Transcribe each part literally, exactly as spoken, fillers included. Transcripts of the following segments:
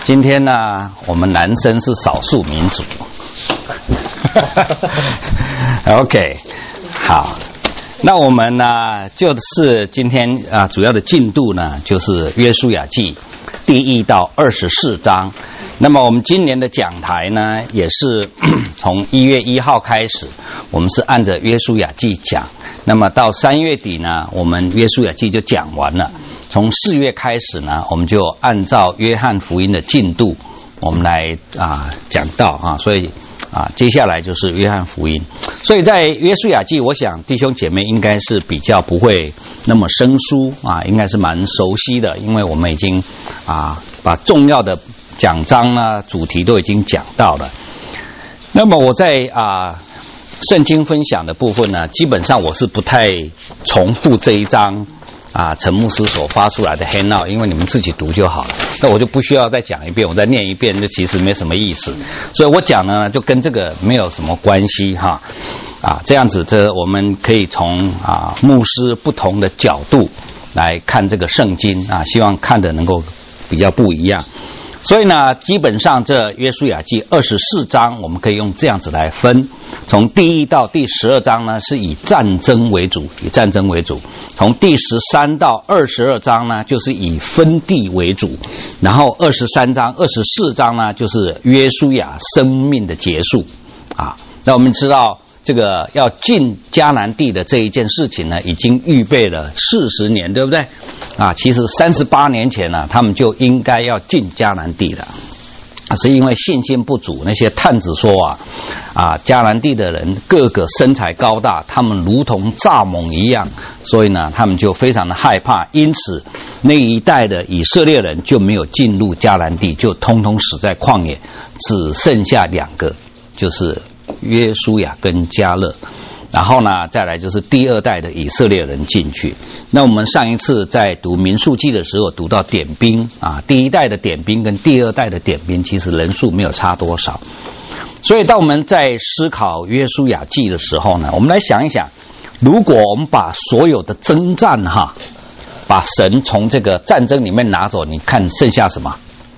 今天呢，我们男生是少数民族。OK， 好，那我们呢，就是今天啊，主要的进度呢，就是约书亚记第一到二十四章。那么我们今年的讲台呢，也是从一月一号开始，我们是按着约书亚记讲。那么到三月底呢，我们约书亚记就讲完了。从四月开始呢，我们就按照约翰福音的进度，我们来啊讲到啊，所以啊接下来就是约翰福音。所以在约书亚记，我想弟兄姐妹应该是比较不会那么生疏啊，应该是蛮熟悉的，因为我们已经啊把重要的讲章呢主题都已经讲到了。那么我在啊圣经分享的部分呢，基本上我是不太重复这一章啊陈牧师所发出来的 handout， 因为你们自己读就好了，那我就不需要再讲一遍，我再念一遍就其实没什么意思，所以我讲呢就跟这个没有什么关系哈啊这样子，这我们可以从啊牧师不同的角度来看这个圣经啊，希望看的能够比较不一样。所以呢，基本上这约书亚记二十四章，我们可以用这样子来分。从第一到第十二章呢，是以战争为主，以战争为主。从第十三到二十二章呢，就是以分地为主。然后二十三章、二十四章呢，就是约书亚生命的结束。啊，那我们知道这个要进迦南地的这一件事情呢，已经预备了四十年，对不对？啊，其实三十八年前呢，他们就应该要进迦南地了，是因为信心不足。那些探子说啊，啊，迦南地的人个个身材高大，他们如同蚱蜢一样，所以呢，他们就非常的害怕，因此那一代的以色列人就没有进入迦南地，就通通死在旷野，只剩下两个，就是约书亚跟迦勒。然后呢，再来就是第二代的以色列人进去。那我们上一次在读民数记的时候读到点兵啊，第一代的点兵跟第二代的点兵其实人数没有差多少。所以当我们在思考约书亚记的时候呢，我们来想一想，如果我们把所有的征战哈，把神从这个战争里面拿走，你看剩下什么？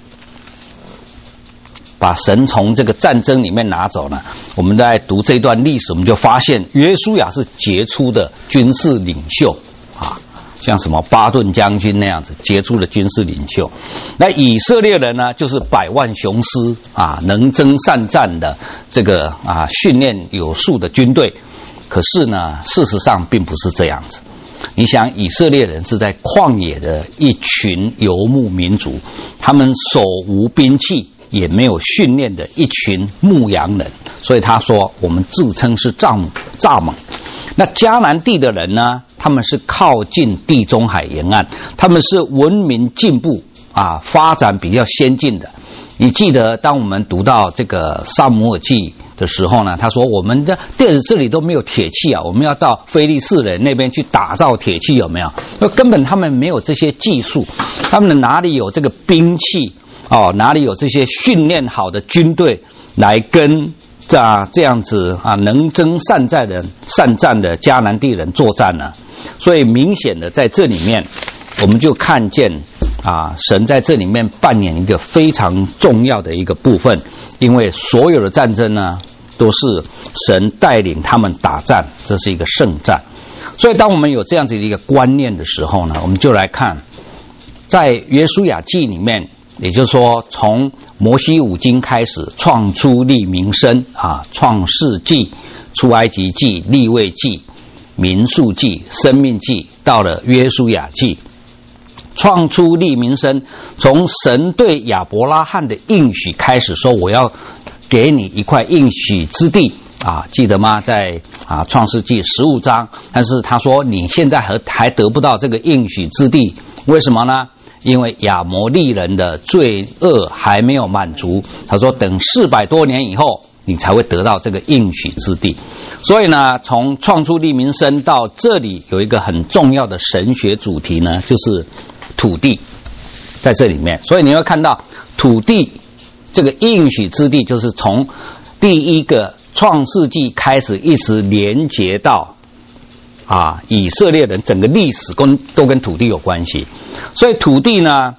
把神从这个战争里面拿走呢，我们在读这段历史，我们就发现约书亚是杰出的军事领袖啊，像什么巴顿将军那样子杰出的军事领袖。那以色列人呢，就是百万雄师啊，能征善战的这个啊训练有素的军队。可是呢，事实上并不是这样子。你想，以色列人是在旷野的一群游牧民族，他们手无兵器，也没有训练的一群牧羊人，所以他说我们自称是蚱蚱蜢。那迦南地的人呢，他们是靠近地中海沿岸，他们是文明进步啊，发展比较先进的。你记得当我们读到这个撒母耳记的时候呢，他说我们的这里都没有铁器啊，我们要到非利士人那边去打造铁器，有没有？根本他们没有这些技术，他们哪里有这个兵器哦，哪里有这些训练好的军队来跟这这样子啊能征善战的善战的迦南地人作战呢？所以明显的在这里面，我们就看见啊，神在这里面扮演一个非常重要的一个部分，因为所有的战争呢，都是神带领他们打战，这是一个圣战。所以当我们有这样子的一个观念的时候呢，我们就来看在约书亚记里面，也就是说从摩西五经开始，创出利民申啊，创世纪、出埃及记、利未记、民数记、生命记，到了约书亚记，创出利民申，从神对亚伯拉罕的应许开始，说我要给你一块应许之地啊，记得吗？在啊创世纪十五章，但是他说你现在还还得不到这个应许之地，为什么呢？因为亚摩利人的罪恶还没有满足，他说等四百多年以后，你才会得到这个应许之地。所以呢，从创出利民申到这里有一个很重要的神学主题呢，就是土地在这里面。所以你会看到土地这个应许之地，就是从第一个创世纪开始，一直连接到啊以色列人整个历史跟都跟土地有关系。所以土地呢，不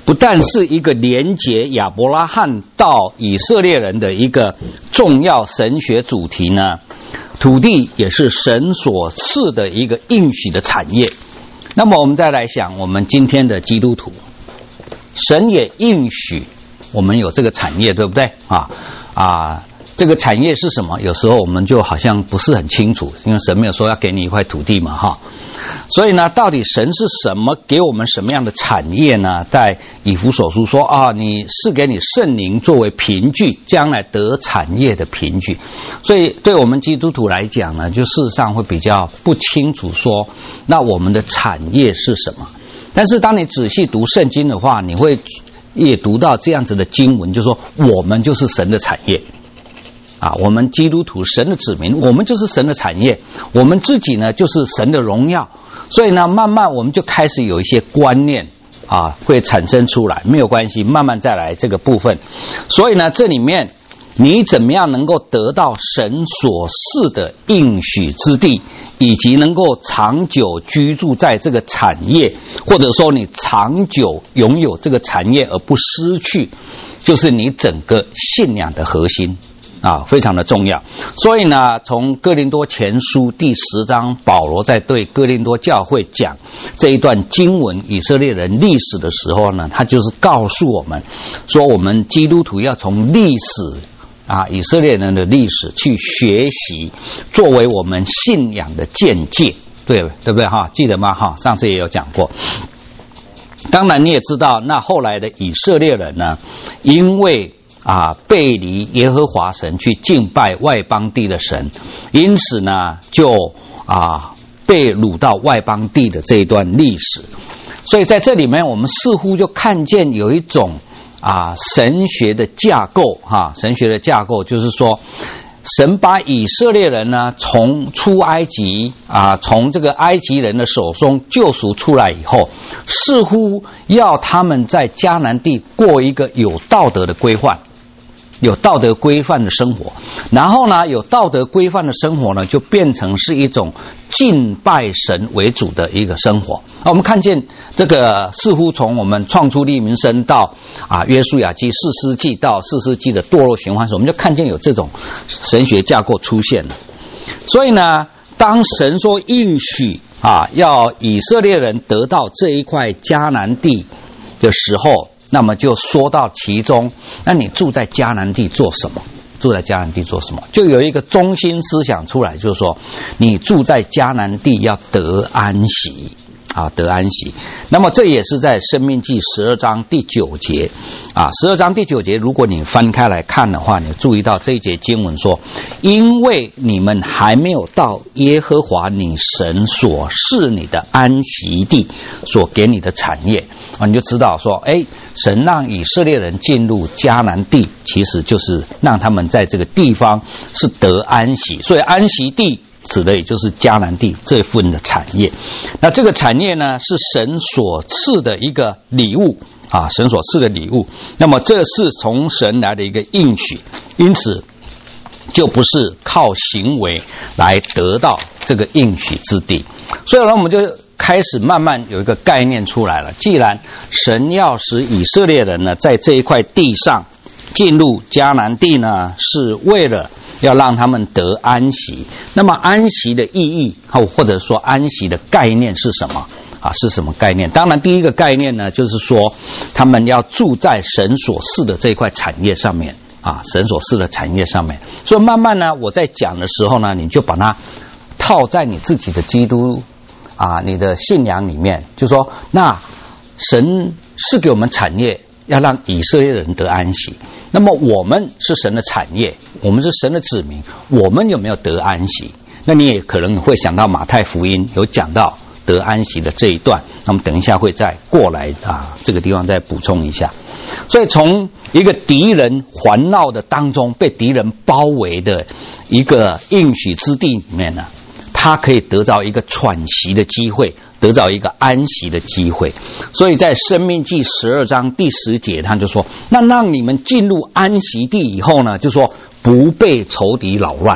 不但是一个连结亚伯拉罕到以色列人的一个重要神学主题呢，土地也是神所赐的一个应许的产业。那么我们再来想，我们今天的基督徒，神也应许我们有这个产业，对不对啊？啊，这个产业是什么？有时候我们就好像不是很清楚，因为神没有说要给你一块土地嘛，哈。所以呢，到底神是什么给我们什么样的产业呢？在以弗所书说啊，你是给你圣灵作为凭据，将来得产业的凭据。所以对我们基督徒来讲呢，就事实上会比较不清楚说，那我们的产业是什么？但是当你仔细读圣经的话，你会也读到这样子的经文，就是说我们就是神的产业。啊，我们基督徒神的子民，我们就是神的产业，我们自己呢就是神的荣耀。所以呢，慢慢我们就开始有一些观念啊会产生出来，没有关系，慢慢再来这个部分。所以呢，这里面你怎么样能够得到神所赐的应许之地，以及能够长久居住在这个产业，或者说你长久拥有这个产业而不失去，就是你整个信仰的核心。啊，非常的重要。所以呢，从哥林多前书第十章，保罗在对哥林多教会讲这一段经文以色列人历史的时候呢，他就是告诉我们说，我们基督徒要从历史啊以色列人的历史去学习，作为我们信仰的见解，对对不对哈？记得吗？哈，上次也有讲过。当然你也知道，那后来的以色列人呢，因为啊，背离耶和华神去敬拜外邦地的神，因此呢，就啊被掳到外邦地的这一段历史。所以在这里面，我们似乎就看见有一种啊神学的架构，哈、啊，神学的架构就是说，神把以色列人呢从出埃及啊，从这个埃及人的手中救赎出来以后，似乎要他们在迦南地过一个有道德的规范。有道德规范的生活，然后呢，有道德规范的生活呢，就变成是一种敬拜神为主的一个生活。啊，我们看见这个似乎从我们创出利民生到啊约书亚记四世纪到四世纪的堕落循环时，我们就看见有这种神学架构出现了。所以呢，当神说应许啊要以色列人得到这一块迦南地的时候，那么就说到其中，那你住在迦南地做什么？住在迦南地做什么？就有一个中心思想出来，就是说，你住在迦南地要得安息啊，得安息。那么这也是在申命记十二章第九节啊，十二章第九节，如果你翻开来看的话，你注意到这一节经文说，因为你们还没有到耶和华你神所赐你的安息地所给你的产业啊，你就知道说，哎。神让以色列人进入迦南地，其实就是让他们在这个地方是得安息，所以安息地指的也就是迦南地这份的产业。那这个产业呢，是神所赐的一个礼物啊，神所赐的礼物。那么这是从神来的一个应许，因此就不是靠行为来得到这个应许之地。所以呢，我们就开始慢慢有一个概念出来了。既然神要使以色列人呢在这一块地上进入迦南地呢，是为了要让他们得安息。那么安息的意义，或者说安息的概念是什么啊？是什么概念？当然第一个概念呢，就是说他们要住在神所赐的这一块产业上面啊，神所赐的产业上面。所以慢慢呢，我在讲的时候呢，你就把它套在你自己的基督啊，你的信仰里面，就说那神是给我们产业，要让以色列人得安息。那么我们是神的产业，我们是神的子民，我们有没有得安息？那你也可能会想到马太福音有讲到得安息的这一段，那么等一下会再过来啊，这个地方再补充一下。所以从一个敌人环绕的当中，被敌人包围的一个应许之地里面呢，他可以得到一个喘息的机会，得到一个安息的机会。所以在申命记十二章第十节，他就说，那让你们进入安息地以后呢，就说不被仇敌扰乱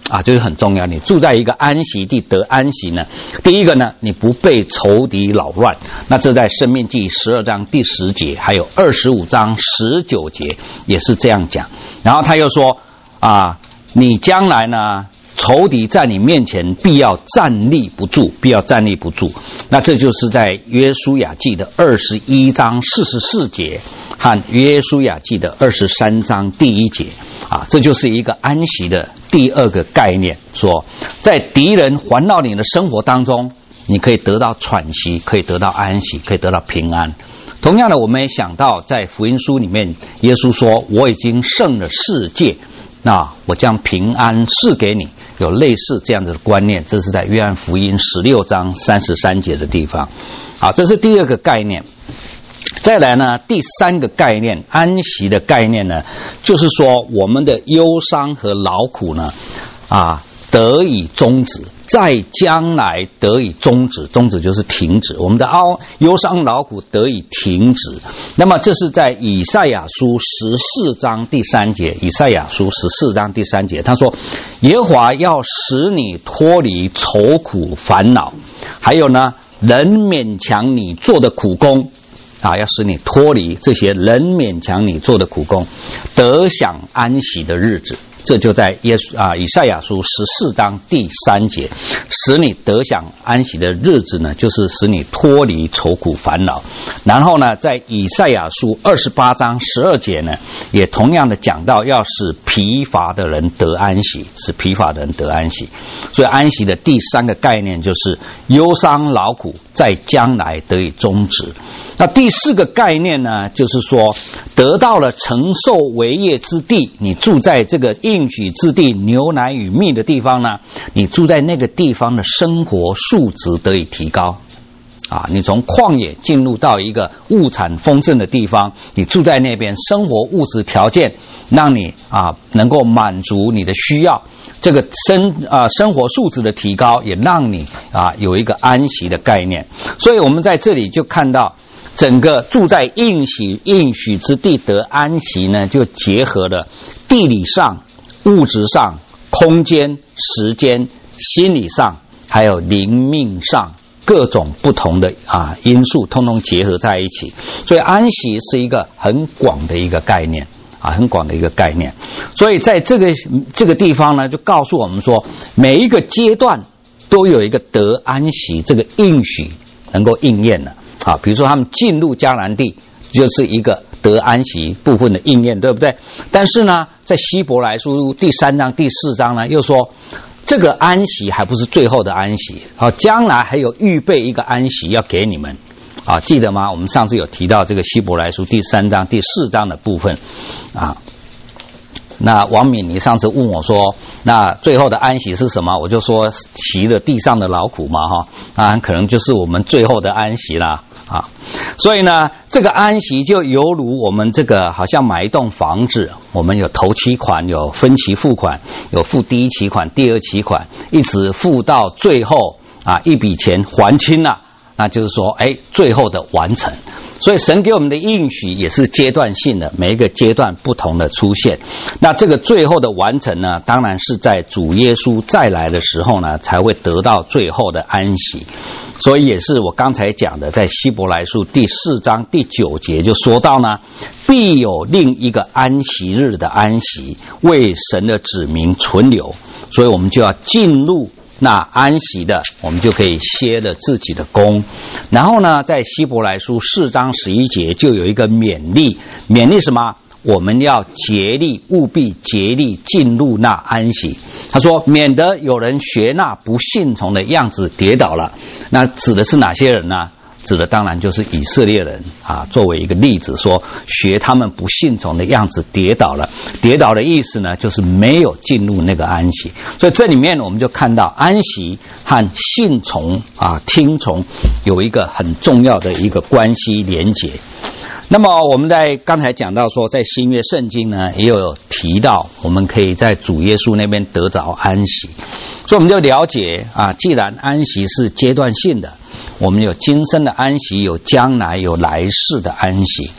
啊，这是很重要。你住在一个安息地得安息呢，第一个呢，你不被仇敌扰乱。那这在申命记十二章第十节，还有二十五章十九节也是这样讲。然后他又说啊，你将来呢，仇敌在你面前必要站立不住，必要站立不住。那这就是在约书亚记的二十一章四十四节和约书亚记的二十三章第一节啊，这就是一个安息的第二个概念，说在敌人环绕你的生活当中，你可以得到喘息，可以得到安息，可以得到平安。同样的，我们也想到在福音书里面，耶稣说我已经胜了世界，那我将平安赐给你，有类似这样子的观念，这是在约翰福音十六章三十三节的地方。好，这是第二个概念。再来呢，第三个概念，安息的概念呢，就是说我们的忧伤和劳苦呢，啊，得以终止，在将来得以终止，终止就是停止，我们的哀忧伤劳苦得以停止。那么这是在以赛亚书十四章第三节，以赛亚书十四章第三节，他说耶和华要使你脱离愁苦烦恼，还有呢，人勉强你做的苦工啊，要使你脱离这些人勉强你做的苦工，得享安息的日子。这就在耶稣啊以赛亚书十四章第三节，使你得享安息的日子呢，就是使你脱离愁苦烦恼。然后呢，在以赛亚书二十八章十二节呢，也同样的讲到要使疲乏的人得安息，使疲乏的人得安息。所以安息的第三个概念就是忧伤劳苦在将来得以终止。那第四个概念呢，就是说得到了承受为业之地，你住在这个应许之地，牛奶与蜜的地方呢，你住在那个地方的生活素质得以提高啊！你从旷野进入到一个物产丰盛的地方，你住在那边，生活物质条件让你啊能够满足你的需要，这个生啊生活素质的提高，也让你啊有一个安息的概念。所以我们在这里就看到，整个住在应许应许之地得安息呢，就结合了地理上、物质上、空间、时间、心理上，还有灵命上各种不同的啊因素，通通结合在一起。所以安息是一个很广的一个概念啊，很广的一个概念。所以在这个这个地方呢，就告诉我们说，每一个阶段都有一个得安息这个应许能够应验了。啊，比如说他们进入迦南地，就是一个得安息部分的应验，对不对？但是呢，在希伯来书第三章、第四章呢，又说这个安息还不是最后的安息，好，将来还有预备一个安息要给你们。啊，记得吗？我们上次有提到这个希伯来书第三章、第四章的部分，啊。那王敏，你上次问我说，那最后的安息是什么？我就说息了地上的劳苦嘛，哈，啊，可能就是我们最后的安息啦，啊，所以呢，这个安息就犹如我们这个好像买一栋房子，我们有头期款，有分期付款，有付第一期款、第二期款，一直付到最后啊，一笔钱还清了。那就是说，哎，最后的完成。所以神给我们的应许也是阶段性的，每一个阶段不同的出现。那这个最后的完成呢，当然是在主耶稣再来的时候呢，才会得到最后的安息。所以也是我刚才讲的，在希伯来书第四章第九节就说到呢，必有另一个安息日的安息，为神的子民存留。所以我们就要进入那安息的，我们就可以歇了自己的功。然后呢，在希伯来书四章十一节就有一个勉励，勉励什么？我们要竭力，务必竭力进入那安息。他说，免得有人学那不信从的样子跌倒了。那指的是哪些人呢？指的当然就是以色列人啊，作为一个例子说，学他们不信从的样子跌倒了。跌倒的意思呢，就是没有进入那个安息。所以这里面我们就看到安息和信从啊、听从有一个很重要的一个关系连结。那么我们在刚才讲到说，在新约圣经呢也有提到，我们可以在主耶稣那边得着安息。所以我们就了解啊，既然安息是阶段性的，我们有今生的安息，有将来有来世的安息。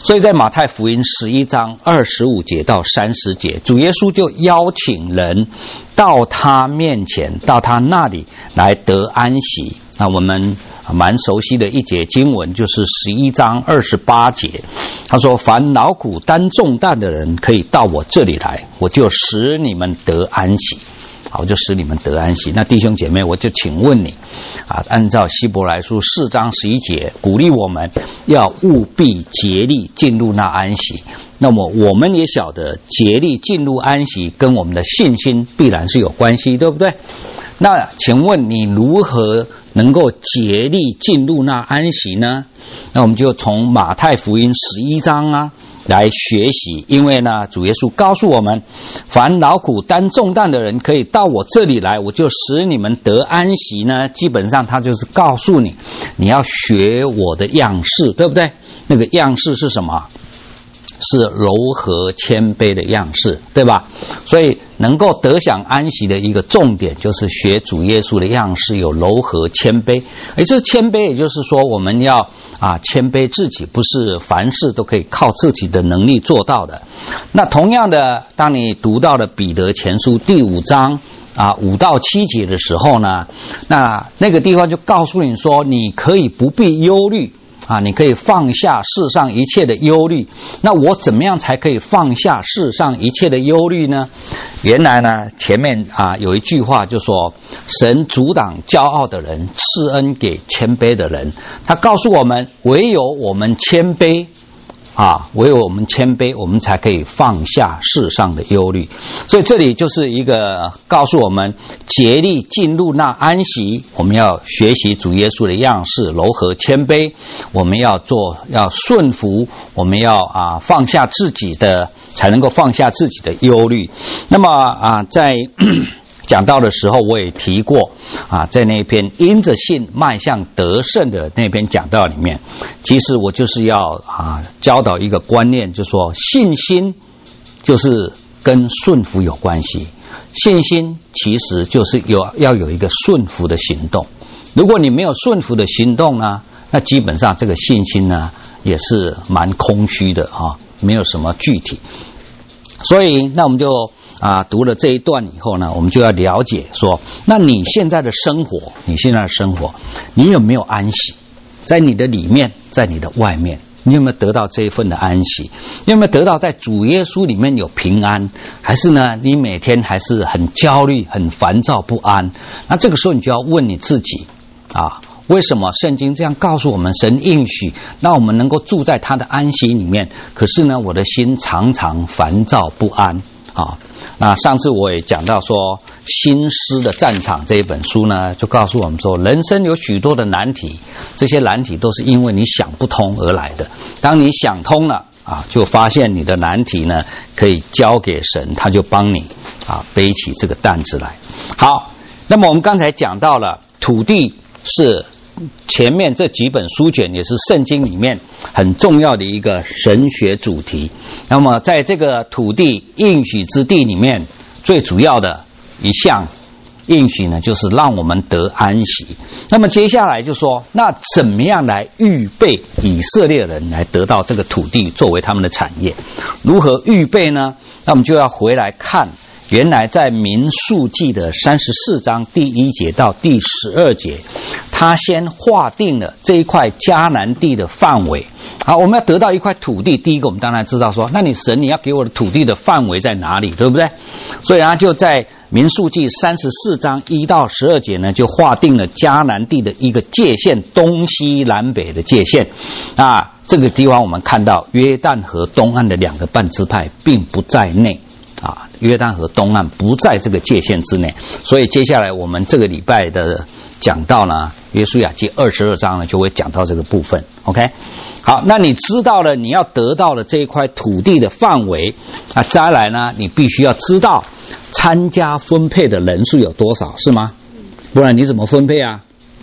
所以在马太福音十一章二十五节到三十节，主耶稣就邀请人到他面前，到他那里来得安息。那我们蛮熟悉的一节经文就是十一章二十八节，他说：凡劳苦担重担的人可以到我这里来，我就使你们得安息。好，我就使你们得安息。那弟兄姐妹，我就请问你啊，按照希伯来书四章十一节鼓励我们要务必竭力进入那安息。那么我们也晓得竭力进入安息跟我们的信心必然是有关系，对不对？那请问你如何能够竭力进入那安息呢？那我们就从马太福音十一章啊来学习。因为呢，主耶稣告诉我们，凡劳苦担重担的人可以到我这里来，我就使你们得安息呢。基本上他就是告诉你，你要学我的样式，对不对？那个样式是什么？是柔和谦卑的样式，对吧？所以能够得享安息的一个重点就是学主耶稣的样式，有柔和谦卑。而这谦卑也就是说我们要啊谦卑自己，不是凡事都可以靠自己的能力做到的。那同样的，当你读到了彼得前书第五章啊五到七节的时候呢，那那个地方就告诉你说，你可以不必忧虑啊，你可以放下世上一切的忧虑。那我怎么样才可以放下世上一切的忧虑呢？原来呢，前面啊有一句话就说，神阻挡骄傲的人，赐恩给谦卑的人。他告诉我们，唯有我们谦卑啊，唯有我们谦卑，我们才可以放下世上的忧虑。所以这里就是一个告诉我们，竭力进入那安息，我们要学习主耶稣的样式，柔和谦卑。我们要做，要顺服，我们要啊放下自己的，才能够放下自己的忧虑。那么啊，在讲到的时候我也提过啊，在那篇因着信迈向得胜的那篇讲道里面，其实我就是要啊教导一个观念，就是说信心就是跟顺服有关系。信心其实就是有要有一个顺服的行动。如果你没有顺服的行动呢，那基本上这个信心呢也是蛮空虚的啊，没有什么具体。所以那我们就啊，读了这一段以后呢，我们就要了解说，那你现在的生活，你现在的生活，你有没有安息？在你的里面，在你的外面，你有没有得到这一份的安息？你有没有得到在主耶稣里面有平安？还是呢，你每天还是很焦虑、很烦躁不安？那这个时候你就要问你自己啊，为什么圣经这样告诉我们，神应许让我们能够住在他的安息里面，可是呢，我的心常常烦躁不安啊？那上次我也讲到说，心思的战场这一本书呢，就告诉我们说，人生有许多的难题，这些难题都是因为你想不通而来的。当你想通了啊，就发现你的难题呢可以交给神，他就帮你啊背起这个担子来。好，那么我们刚才讲到了土地是前面这几本书卷，也是圣经里面很重要的一个神学主题。那么在这个土地应许之地里面，最主要的一项应许呢，就是让我们得安息。那么接下来就说，那怎么样来预备以色列人来得到这个土地作为他们的产业？如何预备呢？那我们就要回来看，原来在民数记的三十四章第一节到第十二节，他先划定了这一块迦南地的范围。好，我们要得到一块土地，第一个我们当然知道说，那你神你要给我的土地的范围在哪里，对不对？所以他就在民数记三十四章一到十二节呢，就划定了迦南地的一个界限，东西南北的界限。啊，这个地方我们看到约旦河东岸的两个半支派并不在内啊，约旦河东岸不在这个界限之内。所以接下来我们这个礼拜的讲到呢，约书亚记二十二章呢就会讲到这个部分。 OK， 好，那你知道了你要得到了这一块土地的范围，那再来呢，你必须要知道参加分配的人数有多少，是吗？不然你怎么分配啊？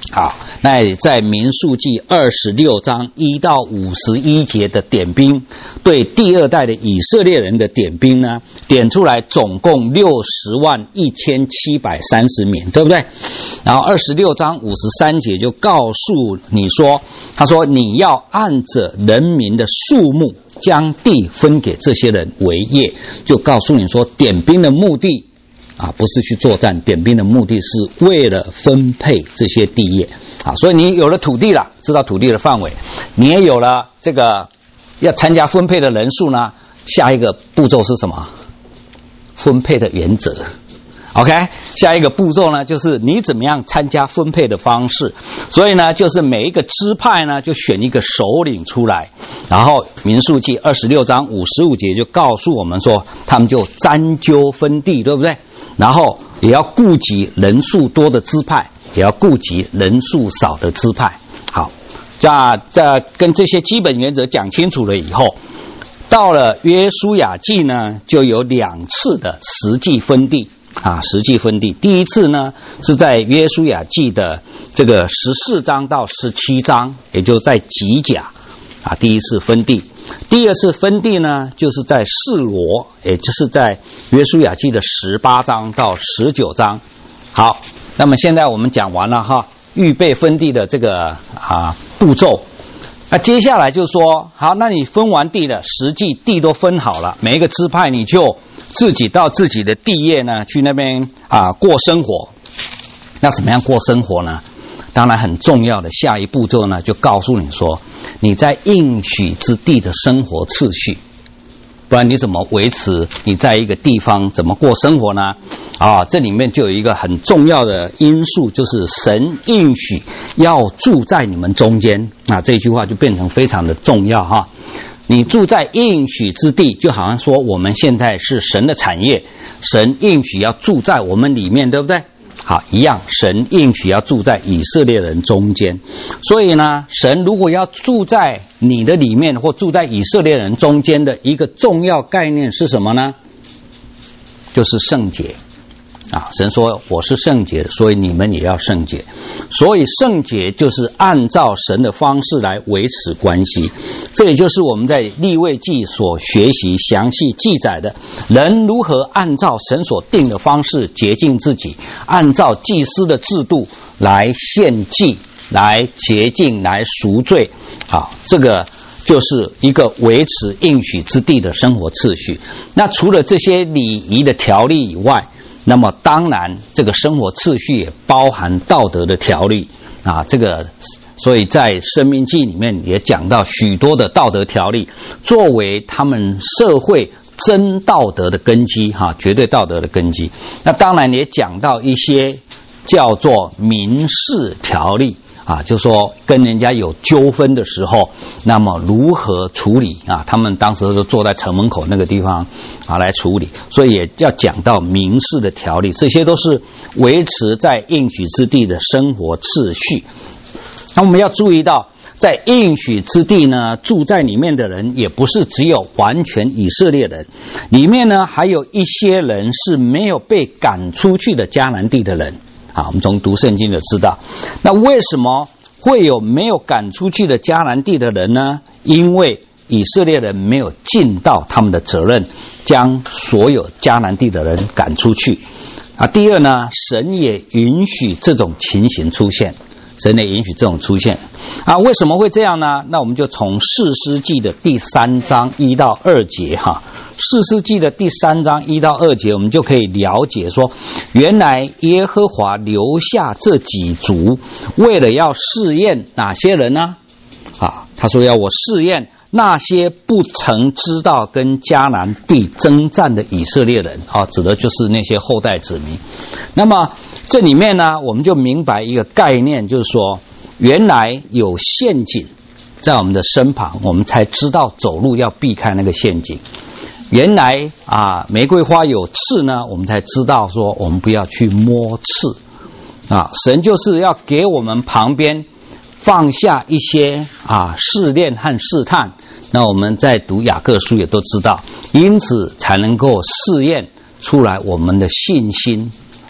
好，那在民数记二十六章一到五十一节的点兵，对第二代的以色列人的点兵呢，点出来总共六十万一千七百三十名，对不对？然后二十六章五十三节就告诉你说，他说你要按着人民的数目将地分给这些人为业，就告诉你说点兵的目的啊，不是去作战，点兵的目的是为了分配这些地业啊。所以你有了土地了，知道土地的范围，你也有了这个要参加分配的人数呢。下一个步骤是什么？分配的原则。OK， 下一个步骤呢，就是你怎么样参加分配的方式。所以呢，就是每一个支派呢，就选一个首领出来，然后民数记二十六章五十五节就告诉我们说，他们就沾阄分地，对不对？然后也要顾及人数多的支派，也要顾及人数少的支派。好，在在跟这些基本原则讲清楚了以后，到了约书亚记呢，就有两次的实际分地啊，实际分地。第一次呢是在约书亚记的这个十四章到十七章，也就在吉甲啊，第一次分地。第二次分地呢，就是在示罗，也就是在约书亚记的十八章到十九章。好，那么现在我们讲完了哈，预备分地的这个啊步骤。那接下来就说，好，那你分完地了，实际地都分好了，每一个支派你就自己到自己的地业呢，去那边啊过生活。那怎么样过生活呢？当然很重要的下一步骤呢，就告诉你说，你在应许之地的生活次序，不然你怎么维持你在一个地方怎么过生活呢？啊，这里面就有一个很重要的因素，就是神应许要住在你们中间啊，这句话就变成非常的重要哈。你住在应许之地，就好像说我们现在是神的产业，神应许要住在我们里面，对不对？好，一样，神应许要住在以色列人中间。所以呢，神如果要住在你的里面，或住在以色列人中间的一个重要概念是什么呢？就是圣洁啊！神说我是圣洁的，所以你们也要圣洁。所以圣洁就是按照神的方式来维持关系。这也就是我们在利未记所学习详细记载的，人如何按照神所定的方式洁净自己，按照祭司的制度来献祭，来洁净，来赎罪。好，这个就是一个维持应许之地的生活次序。那除了这些礼仪的条例以外，那么当然这个生活次序也包含道德的条例啊，这个所以在申命记里面也讲到许多的道德条例，作为他们社会真道德的根基哈，绝对道德的根基。那当然也讲到一些叫做民事条例啊，就说跟人家有纠纷的时候，那么如何处理啊？他们当时就坐在城门口那个地方啊来处理，所以也要讲到民事的条例，这些都是维持在应许之地的生活次序。那我们要注意到，在应许之地呢，住在里面的人也不是只有完全以色列人，里面呢还有一些人是没有被赶出去的迦南地的人。啊，我们从读圣经就知道，那为什么会有没有赶出去的迦南地的人呢？因为以色列人没有尽到他们的责任，将所有迦南地的人赶出去。啊，第二呢，神也允许这种情形出现，神也允许这种出现。啊，为什么会这样呢？那我们就从士师记的第三章一到二节哈。士师记的第三章一到二节，我们就可以了解说，原来耶和华留下这几族，为了要试验哪些人呢？啊，他说要我试验那些不曾知道跟迦南地征战的以色列人啊，指的就是那些后代子民。那么这里面呢，我们就明白一个概念，就是说，原来有陷阱在我们的身旁，我们才知道走路要避开那个陷阱。原来啊，玫瑰花有刺呢，我们才知道说我们不要去摸刺啊。神就是要给我们旁边放下一些啊试炼和试探。那我们在读雅各书也都知道，因此才能够试验出来我们的信心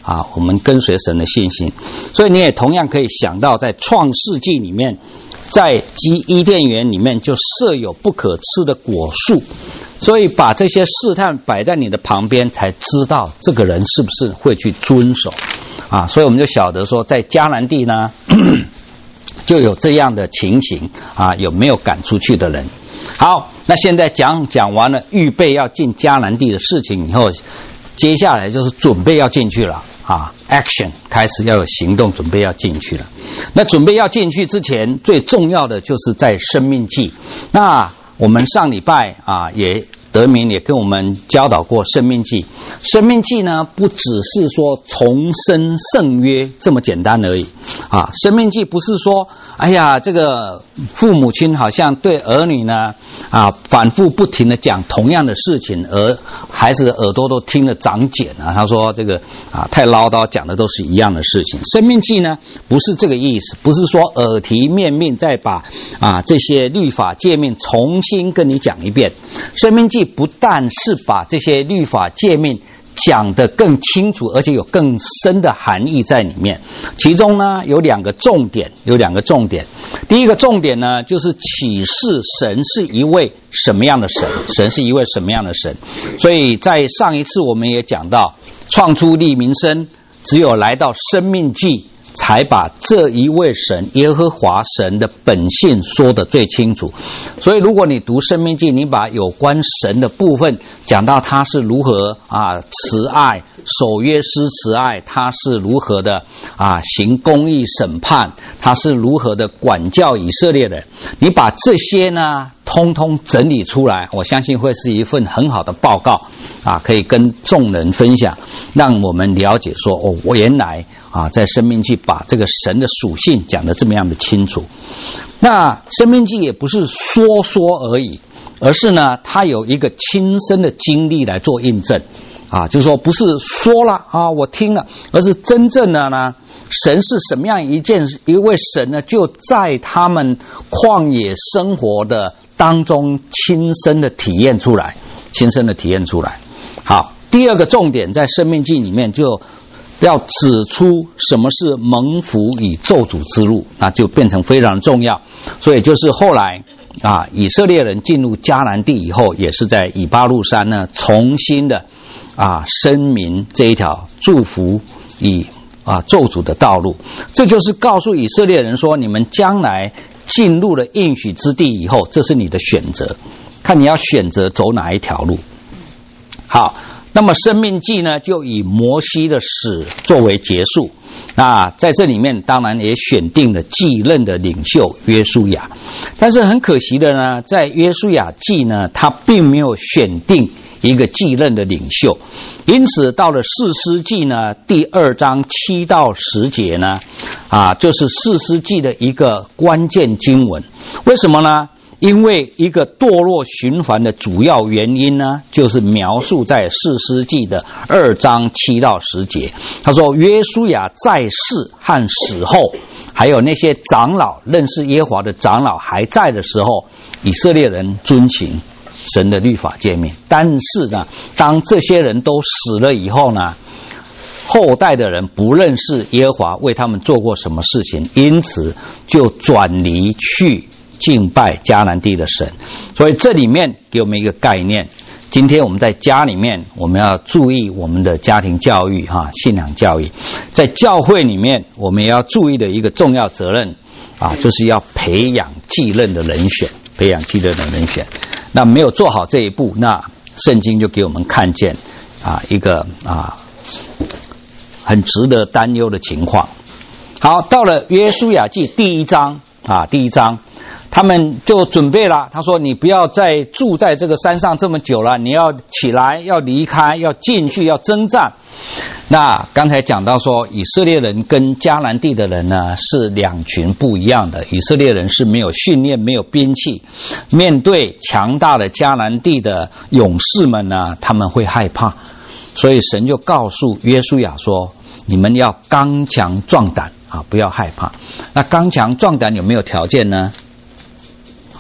啊我们跟随神的信心。所以你也同样可以想到，在创世纪里面，在伊甸园里面就设有不可吃的果树，所以把这些试探摆在你的旁边，才知道这个人是不是会去遵守啊。所以我们就晓得说，在迦南地呢就有这样的情形啊，有没有赶出去的人。好，那现在讲讲完了预备要进迦南地的事情以后，接下来就是准备要进去了啊 ，action 开始要有行动，准备要进去了。那准备要进去之前，最重要的就是在生命记。那我们上礼拜啊也。德明也跟我们教导过生命记，生命记呢不只是说重申圣约这么简单而已啊，生命记不是说哎呀这个父母亲好像对儿女呢啊反复不停的讲同样的事情，而孩子的耳朵都听得长茧啊，他说这个啊太唠叨，讲的都是一样的事情。生命记呢不是这个意思，不是说耳提面命再把啊这些律法诫命重新跟你讲一遍。生命记不但是把这些律法诫命讲得更清楚，而且有更深的含义在里面。其中呢有两个重点，有两个重点。第一个重点呢就是启示神是一位什么样的神，神是一位什么样的神。所以在上一次我们也讲到，创出利民生只有来到生命记才把这一位神耶和华神的本性说得最清楚。所以如果你读生命记，你把有关神的部分讲到他是如何啊慈爱，守约施慈爱，他是如何的啊行公义审判，他是如何的管教以色列人，你把这些呢通通整理出来，我相信会是一份很好的报告啊，可以跟众人分享，让我们了解说哦，我原来啊在生命记把这个神的属性讲得这么样的清楚。那生命记也不是说说而已，而是呢它有一个亲身的经历来做印证啊，就是说不是说了啊我听了，而是真正的呢神是什么样一件一位神呢，就在他们旷野生活的当中亲身的体验出来，亲身的体验出来。好，第二个重点在生命记里面就要指出什么是蒙福与咒诅之路，那就变成非常重要。所以就是后来啊，以色列人进入迦南地以后，也是在以巴路山呢重新的啊声明这一条祝福与啊咒诅的道路。这就是告诉以色列人说，你们将来进入了应许之地以后，这是你的选择，看你要选择走哪一条路。好，那么生命记呢就以摩西的死作为结束。那在这里面当然也选定了继任的领袖约书亚，但是很可惜的呢，在约书亚记呢他并没有选定一个继任的领袖，因此到了士师记呢第二章七到十节呢啊，就是士师记的一个关键经文。为什么呢？因为一个堕落循环的主要原因呢，就是描述在士师记的二章七到十节。他说约书亚在世和死后，还有那些长老认识耶和华的长老还在的时候，以色列人遵行神的律法诫命。但是呢，当这些人都死了以后呢，后代的人不认识耶和华为他们做过什么事情，因此就转离去敬拜迦南地的神。所以这里面给我们一个概念，今天我们在家里面我们要注意我们的家庭教育哈，信仰教育。在教会里面我们也要注意的一个重要责任啊，就是要培养继任的人选，培养继任的人选。那没有做好这一步，那圣经就给我们看见啊一个啊很值得担忧的情况。好，到了约书亚记第一章啊，第一章他们就准备了，他说你不要再住在这个山上这么久了，你要起来，要离开，要进去，要征战。那刚才讲到说以色列人跟迦南地的人呢是两群不一样的，以色列人是没有训练，没有兵器，面对强大的迦南地的勇士们呢，他们会害怕。所以神就告诉约书亚说，你们要刚强壮胆啊，不要害怕。那刚强壮胆有没有条件呢？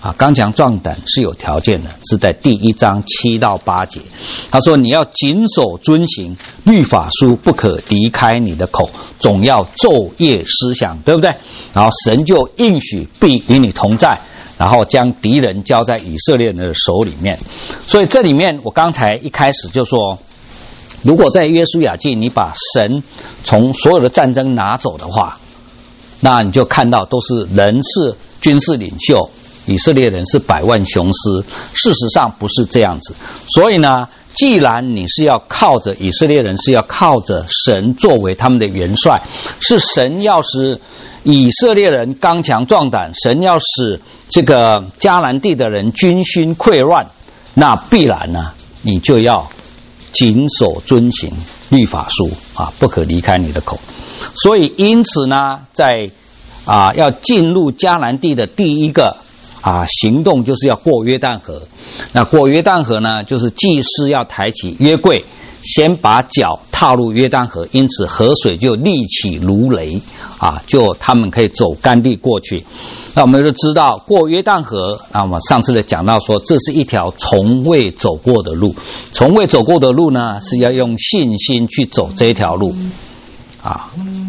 啊，刚强壮胆是有条件的，是在第一章七到八节。他说你要谨守遵行律法书，不可离开你的口，总要昼夜思想，对不对？然后神就应许必与你同在，然后将敌人交在以色列人的手里面。所以这里面我刚才一开始就说，如果在约书亚记你把神从所有的战争拿走的话，那你就看到都是人是军事领袖，以色列人是百万雄师，事实上不是这样子。所以呢，既然你是要靠着以色列人，是要靠着神作为他们的元帅，是神要使以色列人刚强壮胆，神要使这个迦南地的人军心溃乱，那必然呢，你就要谨守遵行律法书啊，不可离开你的口。所以因此呢，在啊要进入迦南地的第一个啊行动就是要过约旦河。那过约旦河呢，就是祭司要抬起约柜，先把脚踏入约旦河，因此河水就立起如雷啊，就他们可以走干地过去。那我们就知道过约旦河，那我们上次的讲到说，这是一条从未走过的路，从未走过的路呢，是要用信心去走这一条路啊，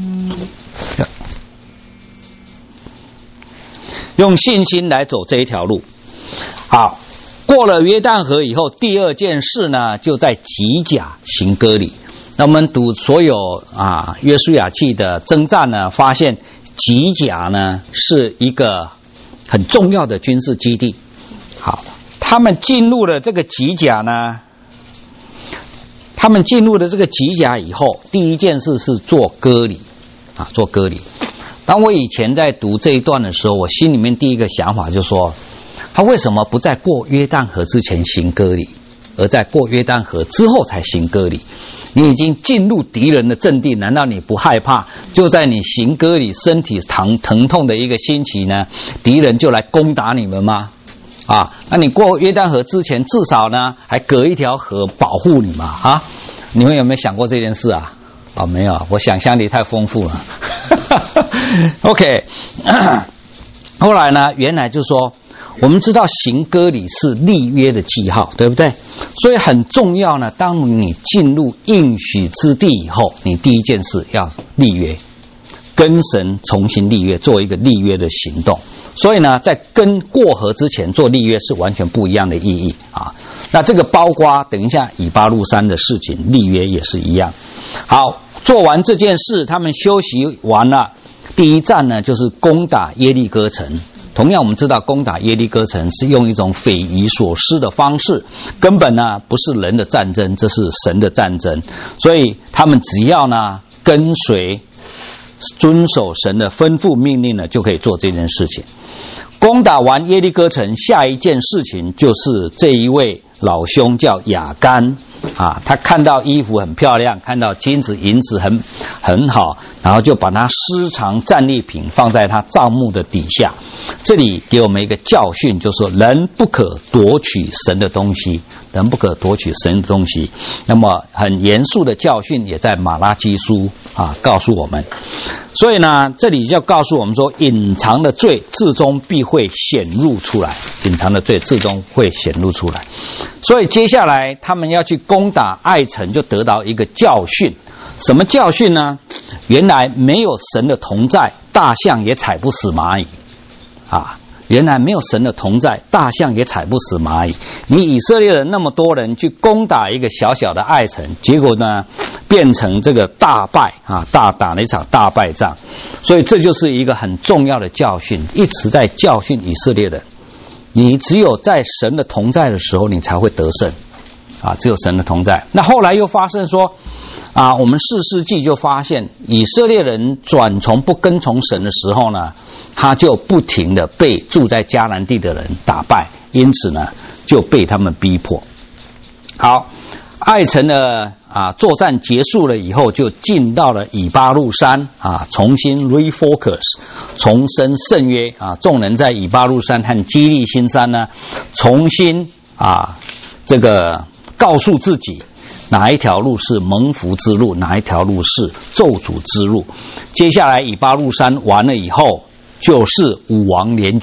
用信心来走这一条路。好，过了约旦河以后，第二件事呢，就在吉甲行割礼。那我们读所有啊约书亚记的征战呢，发现吉甲呢是一个很重要的军事基地。好，他们进入了这个吉甲呢，他们进入了这个吉甲以后，第一件事是做割礼啊，做割礼。当我以前在读这一段的时候，我心里面第一个想法就说，他为什么不在过约旦河之前行割礼，而在过约旦河之后才行割礼？你已经进入敌人的阵地，难道你不害怕？就在你行割礼、身体疼疼痛的一个星期呢，敌人就来攻打你们吗？啊，那你过约旦河之前，至少呢还隔一条河保护你嘛？啊，你们有没有想过这件事啊？啊，没有，我想象力太丰富了。OK， 后来呢，原来就是说，我们知道行割礼是立约的记号，对不对？所以很重要呢，当你进入应许之地以后，你第一件事要立约，跟神重新立约，做一个立约的行动。所以呢，在跟过河之前做立约是完全不一样的意义啊。那这个包括等一下以巴路山的事情，立约也是一样。好，做完这件事，他们休息完了，第一站呢就是攻打耶利哥城。同样我们知道攻打耶利哥城是用一种匪夷所思的方式，根本呢不是人的战争，这是神的战争。所以他们只要呢跟随遵守神的吩咐命令呢，就可以做这件事情。攻打完耶利哥城，下一件事情就是这一位老兄叫亚干啊，他看到衣服很漂亮，看到金子银子很很好，然后就把他私藏战利品放在他帐幕的底下。这里给我们一个教训，就是说人不可夺取神的东西，人不可夺取神的东西。那么很严肃的教训也在马拉基书啊告诉我们。所以呢，这里就告诉我们说，隐藏的罪至终必会显露出来，隐藏的罪至终会显露出来。所以接下来他们要去攻打爱城，就得到一个教训。什么教训呢？原来没有神的同在，大象也踩不死蚂蚁啊！原来没有神的同在，大象也踩不死蚂蚁。你以色列人那么多人去攻打一个小小的爱城，结果呢变成这个大败啊，大打了一场大败仗。所以这就是一个很重要的教训，一直在教训以色列人。你只有在神的同在的时候，你才会得胜啊！只有神的同在。那后来又发生说啊，我们四世纪就发现以色列人转从不跟从神的时候呢，他就不停的被住在迦南地的人打败，因此呢就被他们逼迫。好，爱城的啊作战结束了以后，就进到了以巴路山啊，重新 refocus， 重申圣约啊，众人在以巴路山和基利新山呢，重新啊这个告诉自己哪一条路是蒙福之路，哪一条路是咒诅之路。接下来以巴路山完了以后，就是武王联军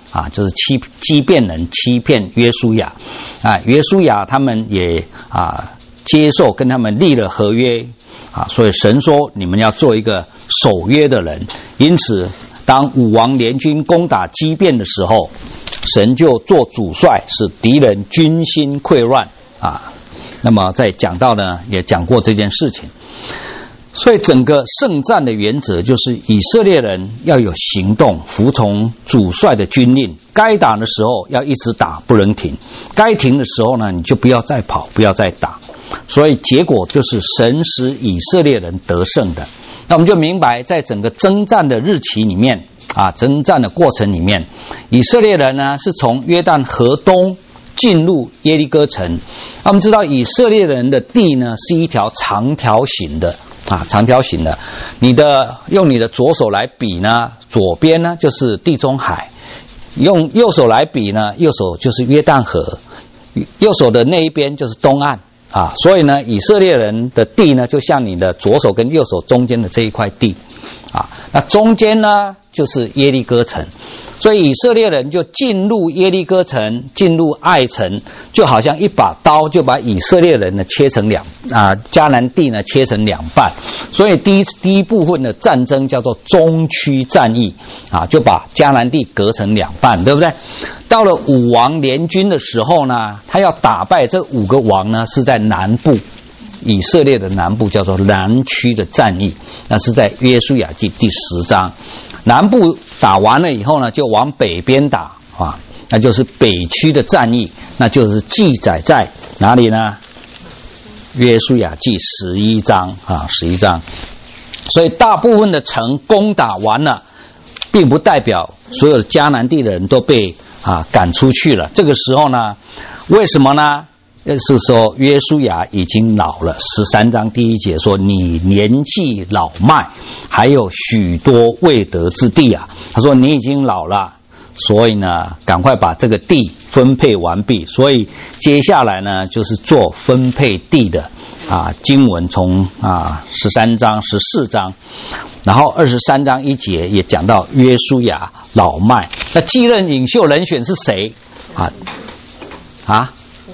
啊，就是欺欺骗人，欺骗约书亚啊，约书亚他们也啊接受跟他们立了合约啊，所以神说你们要做一个守约的人。因此当武王联军攻打基遍的时候，神就做主帅，使敌人军心溃乱啊。那么在讲到呢，也讲过这件事情。所以整个圣战的原则就是以色列人要有行动，服从主帅的军令，该打的时候要一直打，不能停，该停的时候呢，你就不要再跑，不要再打。所以结果就是神使以色列人得胜的。那我们就明白，在整个征战的日期里面啊，征战的过程里面，以色列人呢是从约旦河东进入耶利哥城。我们知道以色列人的地呢是一条长条形的啊，长条形的。你的用你的左手来比呢，左边呢就是地中海；用右手来比呢，右手就是约旦河，右手的那一边就是东岸啊。所以呢，以色列人的地呢，就像你的左手跟右手中间的这一块地啊。那中间呢就是耶利哥城。所以以色列人就进入耶利哥城，进入爱城，就好像一把刀就把以色列人呢切成两啊，迦南地呢切成两半。所以第一第一部分的战争叫做中区战役啊，就把迦南地隔成两半，对不对？到了武王联军的时候呢，他要打败这五个王呢，是在南部。以色列的南部叫做南区的战役，那是在约书亚记第十章。南部打完了以后呢，就往北边打啊，那就是北区的战役，那就是记载在哪里呢？约书亚记十一章啊，十一章。所以大部分的城攻打完了，并不代表所有的迦南地的人都被啊赶出去了。这个时候呢，为什么呢？是说约书亚已经老了。十三章第一节说，你年纪老迈，还有许多未得之地啊。他说你已经老了，所以呢赶快把这个地分配完毕。所以接下来呢就是做分配地的啊经文，从啊十三章十四章，然后二十三章一节也讲到约书亚老迈。那继任领袖人选是谁啊啊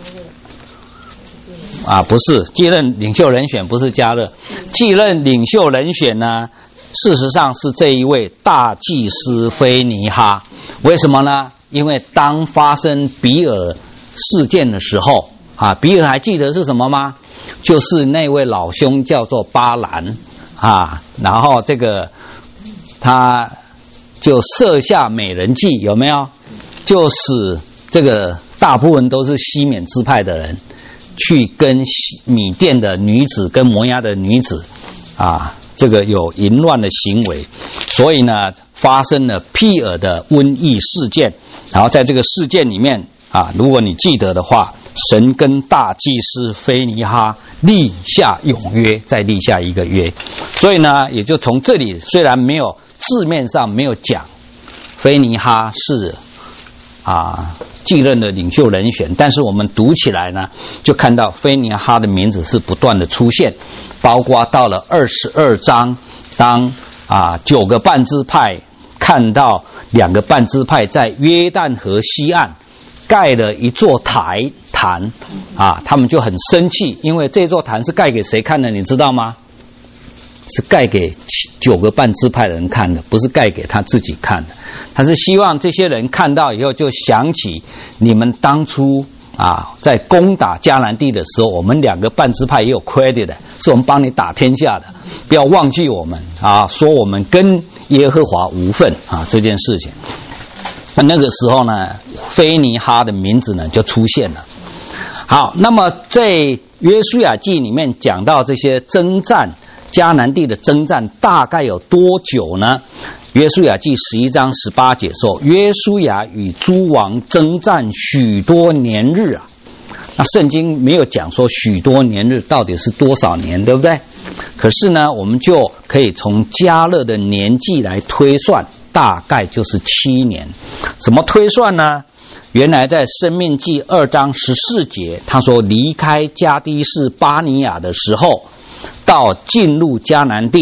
啊，不是继任领袖人选，不是迦勒。继任领袖人选呢，事实上是这一位大祭司菲尼哈。为什么呢？因为当发生比尔事件的时候啊，比尔还记得是什么吗？就是那位老兄叫做巴兰啊，然后这个他就设下美人计，有没有？就使这个大部分都是西缅支派的人去跟米甸的女子跟摩押的女子啊，这个有淫乱的行为，所以呢发生了毗尔的瘟疫事件。然后在这个事件里面啊，如果你记得的话，神跟大祭司菲尼哈立下永约，再立下一个约。所以呢，也就从这里，虽然没有字面上没有讲菲尼哈是啊继任的领袖人选，但是我们读起来呢，就看到菲尼哈的名字是不断的出现，包括到了二十二章，当啊九个半支派看到两个半支派在约旦河西岸盖了一座台坛啊，他们就很生气，因为这座坛是盖给谁看的，你知道吗？是盖给九个半支派的人看的，不是盖给他自己看的。他是希望这些人看到以后就想起你们当初啊在攻打迦南地的时候，我们两个半支派也有 credit 的，是我们帮你打天下的，不要忘记我们啊，说我们跟耶和华无份啊这件事情。那个时候呢，菲尼哈的名字呢就出现了。好，那么在约书亚记里面讲到这些征战迦南地的征战大概有多久呢？约书亚记十一章十八节说，约书亚与诸王征战许多年日啊。那圣经没有讲说许多年日到底是多少年，对不对？可是呢，我们就可以从迦勒的年纪来推算，大概就是七年。怎么推算呢？原来在申命记二章十四节，他说离开加低士巴尼亚的时候，到进入迦南地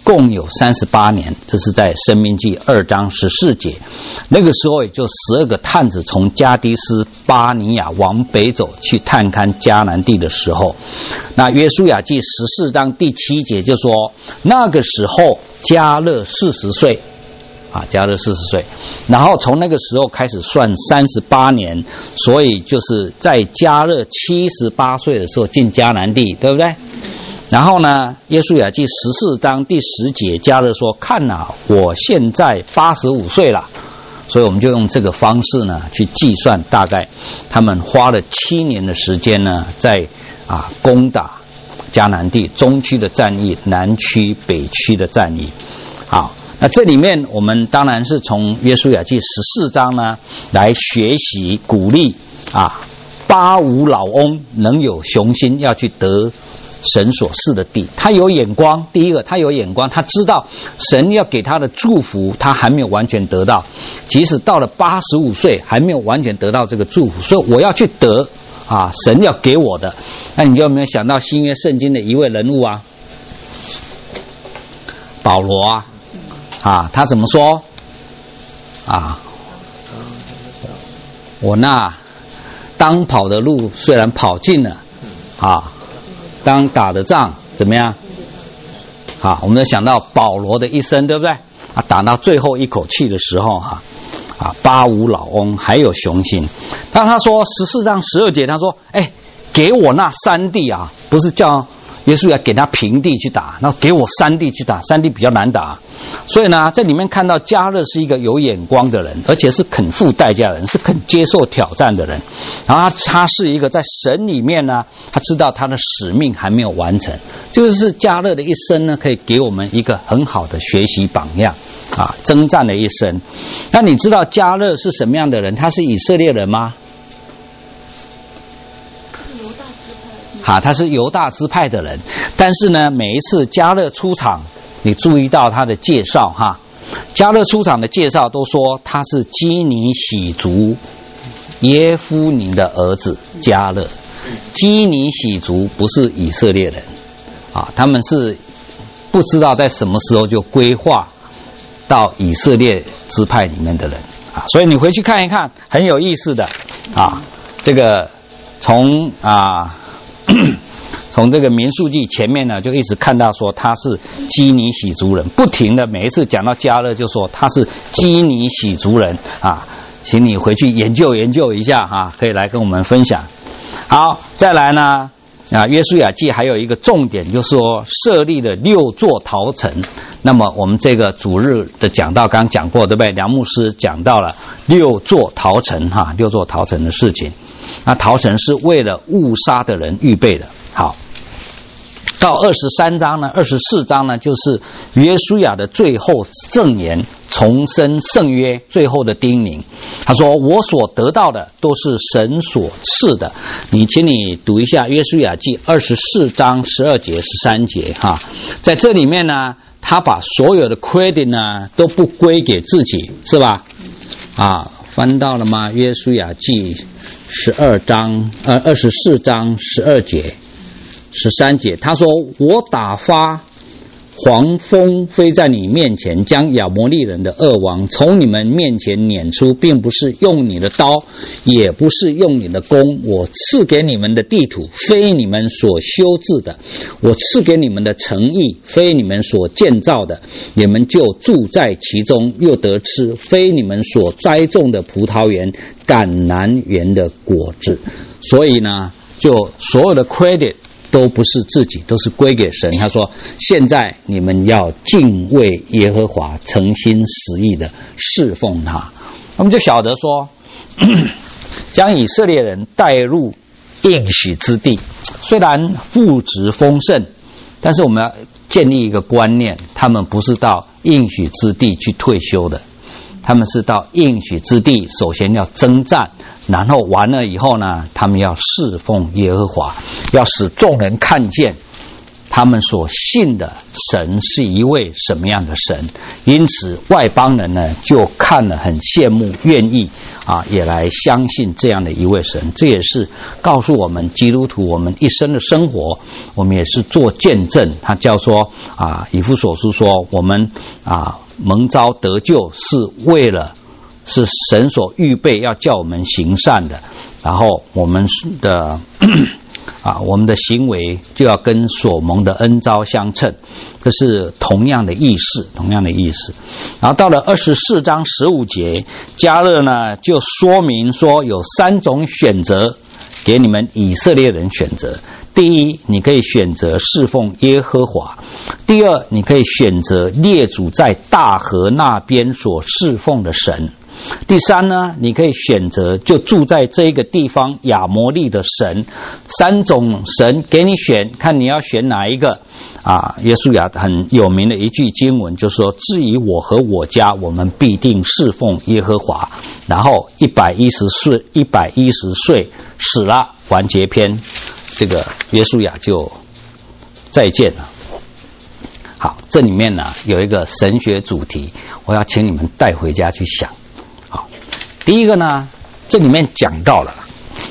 共有三十八年，这是在申命记二章十四节。那个时候也就十二个探子从加迪斯巴尼亚往北走，去探勘迦南地的时候，那约书亚记十四章第七节就说，那个时候迦勒四十岁啊，迦勒四十岁，然后从那个时候开始算三十八年，所以就是在迦勒七十八岁的时候进迦南地，对不对？然后呢，约书亚记十四章第十节，迦勒说：“看啊，我现在八十五岁了。”所以我们就用这个方式呢去计算，大概他们花了七年的时间呢，在啊攻打迦南地中区的战役、南区、北区的战役。好，那这里面我们当然是从约书亚记十四章呢来学习鼓励啊八五老翁能有雄心，要去得神所赐的地。他有眼光，第一个他有眼光，他知道神要给他的祝福他还没有完全得到，即使到了八十五岁还没有完全得到这个祝福，所以我要去得啊神要给我的。那你就有没有想到新约圣经的一位人物啊，保罗啊啊他怎么说啊，我那当跑的路虽然跑尽了啊，当打的仗怎么样？啊，我们想到保罗的一生，对不对？啊，打到最后一口气的时候，哈，啊，八五老翁还有雄心。但他说十四章十二节，他说：“哎，给我那山地啊，不是叫耶稣要给他平地去打，那给我山地去打，山地比较难打。”所以呢，在里面看到迦勒是一个有眼光的人，而且是肯付代价的人，是肯接受挑战的人。然后他他是一个在神里面呢，他知道他的使命还没有完成。这个是迦勒的一生呢，可以给我们一个很好的学习榜样啊，征战的一生。那你知道迦勒是什么样的人？他是以色列人吗？啊，他是犹大支派的人，但是呢，每一次迦勒出场，你注意到他的介绍哈，迦勒出场的介绍都说他是基尼喜族耶夫尼的儿子迦勒。基尼喜族不是以色列人啊，他们是不知道在什么时候就归化到以色列支派里面的人啊，所以你回去看一看，很有意思的啊，这个从啊。从这个民数记前面呢，就一直看到说他是基尼喜族人，不停的每一次讲到迦勒就说他是基尼喜族人啊，请你回去研究研究一下哈，可以来跟我们分享。好，再来呢啊，约书亚记还有一个重点，就是说设立了六座陶城。那么我们这个主日的讲道刚讲过，对不对？梁牧师讲到了六座陶城哈，六座陶城的事情。那陶城是为了误杀的人预备的。好，到二十三章呢，二十四章呢，就是约书亚的最后赠言，重申圣约最后的叮咛。他说：“我所得到的都是神所赐的。”你请你读一下约书亚记二十四章十二节、十三节哈，在这里面呢，他把所有的 credit 呢都不归给自己，是吧？啊，翻到了吗？约书亚记十二章呃二十四章十二节。十三节，他说：“我打发黄蜂飞在你面前，将亚摩利人的恶王从你们面前撵出，并不是用你的刀，也不是用你的弓。我赐给你们的地土，非你们所修治的；我赐给你们的城邑，非你们所建造的。你们就住在其中，又得吃，非你们所栽种的葡萄园、橄榄园的果子。”所以呢，就所有的 credit。都不是自己，都是归给神。他说：“现在你们要敬畏耶和华，诚心实意的侍奉他。”我们就晓得说，将以色列人带入应许之地，虽然富足丰盛，但是我们要建立一个观念，他们不是到应许之地去退休的，他们是到应许之地，首先要征战。然后完了以后呢，他们要侍奉耶和华，要使众人看见他们所信的神是一位什么样的神，因此外邦人呢就看了很羡慕，愿意啊也来相信这样的一位神。这也是告诉我们基督徒我们一生的生活，我们也是做见证。他叫说啊，以弗所书说，我们啊蒙召得救是为了是神所预备要叫我们行善的，然后我们的啊，我们的行为就要跟所蒙的恩召相称，这是同样的意思，同样的意思。然后到了二十四章十五节，迦勒呢就说明说有三种选择给你们以色列人选择。第一，你可以选择侍奉耶和华；第二，你可以选择列祖在大河那边所侍奉的神；第三呢，你可以选择就住在这一个地方亚摩利的神。三种神给你选，看你要选哪一个啊？约书亚很有名的一句经文就说，至于我和我家，我们必定侍奉耶和华。然后一百一十岁一百一十岁死了，完结篇，这个约书亚就再见了。好，这里面呢有一个神学主题，我要请你们带回家去想。好，第一个呢，这里面讲到了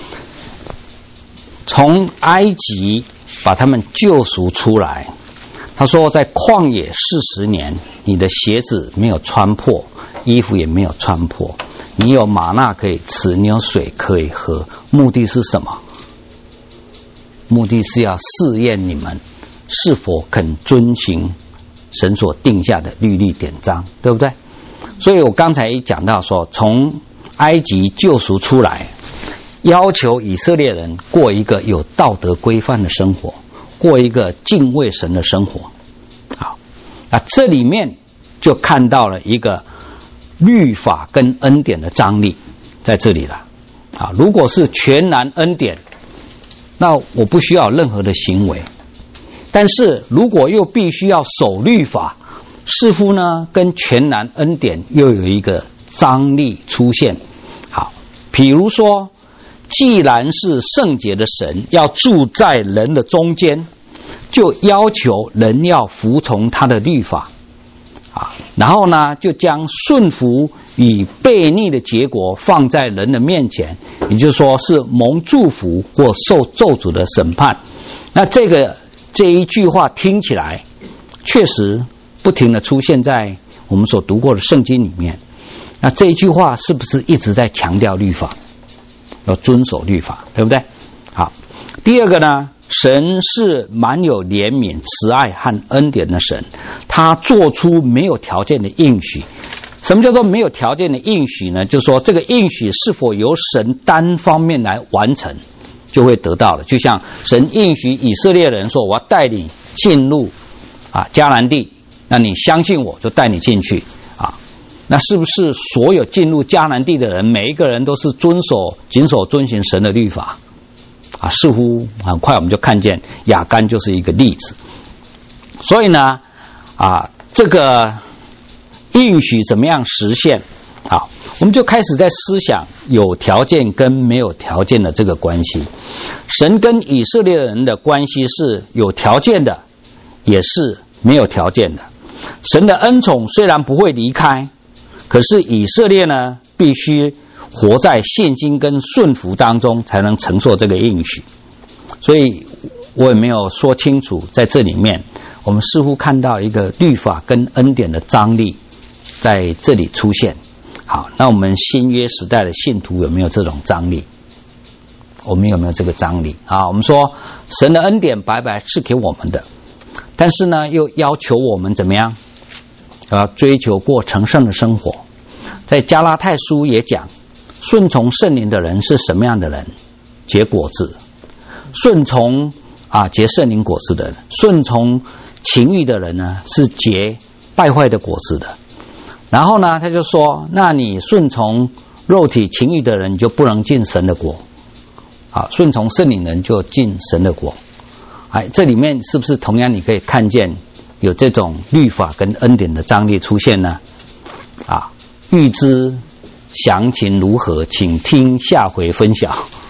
从埃及把他们救赎出来，他说在旷野四十年，你的鞋子没有穿破，衣服也没有穿破，你有玛纳可以吃，你有水可以喝，目的是什么？目的是要试验你们是否肯遵行神所定下的律例典章，对不对？所以我刚才一讲到说，从埃及救赎出来，要求以色列人过一个有道德规范的生活，过一个敬畏神的生活。好，那这里面就看到了一个律法跟恩典的张力在这里了。啊，如果是全然恩典，那我不需要任何的行为，但是如果又必须要守律法，似乎呢跟全然恩典又有一个张力出现。好，比如说既然是圣洁的神要住在人的中间，就要求人要服从他的律法啊，然后呢就将顺服与悖逆的结果放在人的面前，也就是说是蒙祝福或受咒诅的审判。那这个这一句话听起来确实不停地出现在我们所读过的圣经里面。那这一句话是不是一直在强调律法，要遵守律法，对不对？好，第二个呢，神是满有怜悯、慈爱和恩典的神，他做出没有条件的应许。什么叫做没有条件的应许呢？就是说这个应许是否由神单方面来完成，就会得到了。就像神应许以色列人说，我要带你进入啊迦南地，那你相信我就带你进去啊。那是不是所有进入迦南地的人，每一个人都是遵守谨守遵行神的律法啊？似乎很快我们就看见亚干就是一个例子。所以呢啊这个应许怎么样实现？好，我们就开始在思想有条件跟没有条件的这个关系。神跟以色列人的关系是有条件的，也是没有条件的。神的恩宠虽然不会离开，可是以色列呢必须活在信心跟顺服当中，才能承受这个应许。所以我也没有说清楚，在这里面我们似乎看到一个律法跟恩典的张力在这里出现。好，那我们新约时代的信徒有没有这种张力？我们有没有这个张力啊？我们说神的恩典白白是给我们的，但是呢又要求我们怎么样？要追求过成圣的生活。在加拉太书也讲，顺从圣灵的人是什么样的人？结果子。顺从啊结圣灵果子的人，顺从情欲的人呢是结败坏的果子的。然后呢他就说，那你顺从肉体情欲的人，你就不能进神的国啊，顺从圣灵人就进神的国。哎，这里面是不是同样你可以看见有这种律法跟恩典的张力出现呢？啊，欲知详情如何，请听下回分晓。